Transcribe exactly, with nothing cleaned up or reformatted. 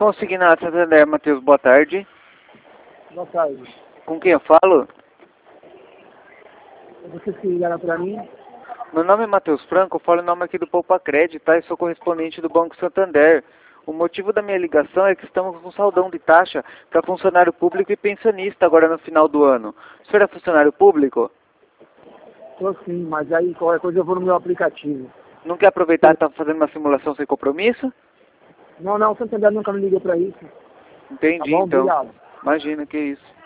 Consignado Santander, Matheus, boa tarde. Boa tarde. Com quem eu falo? Vocês que ligaram para mim? Meu nome é Matheus Franco, eu falo em nome aqui do Poupa Crédito, tá? E sou correspondente do Banco Santander. O motivo da minha ligação é que estamos com saldão de taxa para funcionário público e pensionista agora no final do ano. O senhor é funcionário público? Tô sim, mas aí qualquer coisa eu vou no meu aplicativo. Não quer aproveitar e estar fazendo uma simulação sem compromisso? Não, não, o Santander nunca me ligou para isso. Entendi, Tá bom? então. Obrigado. Imagina, que isso.